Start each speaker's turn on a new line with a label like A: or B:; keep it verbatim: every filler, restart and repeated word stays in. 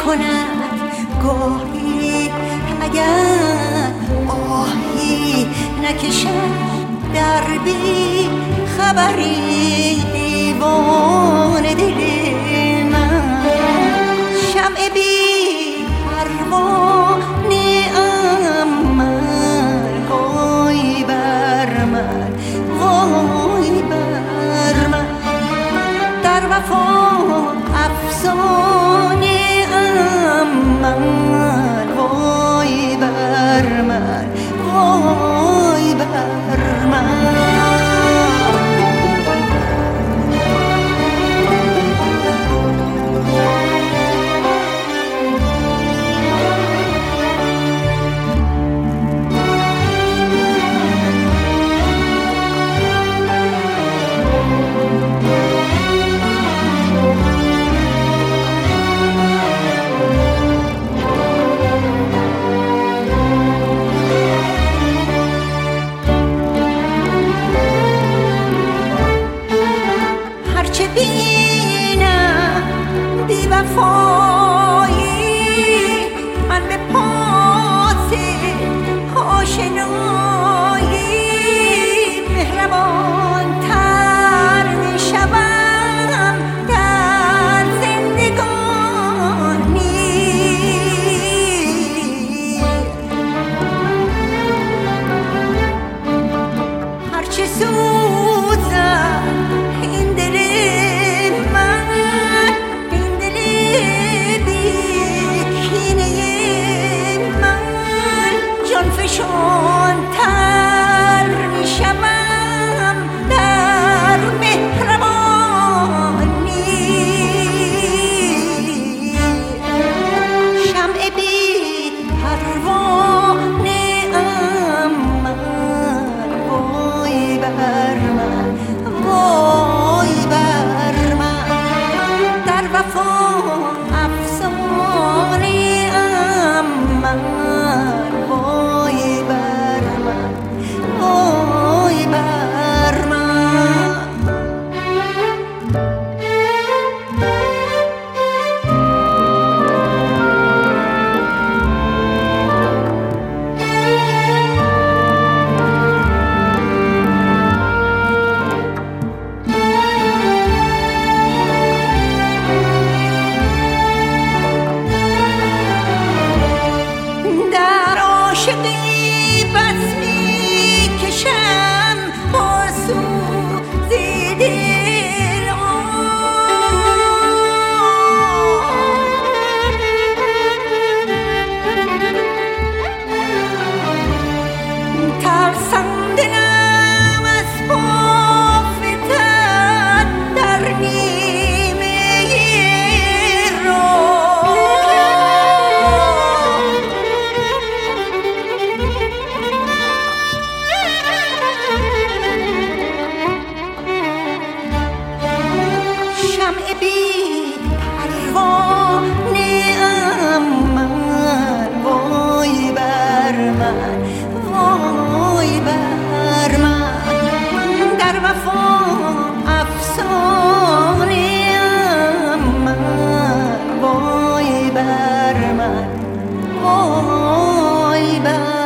A: کند گاهی اگر آهی نکشد در بی خبری دیوان دل من. شمع بی پروانه ام من، وای بر من، وای بر من. در وفا افسانه ام من، وای بر من، وای بر من. بینم بی وفایی من به پاس آشنایی مهربان تر می شوم در زندگانی. هرچه سوزم این دل جانفشان تر می شوم در مهربانی. شمع بی پروانه ام من، وای بر من، وای بر من. در وفا افسانه ام من، وای بر من، وای بر من. در عاشقی بس می کشم آسوزی دل ترسندنم از بافتن در نیمه شمع بی پروانه ام من، وای بر من، وای بر من. در وفا افسانه ام من، وای بر من، وای بر من.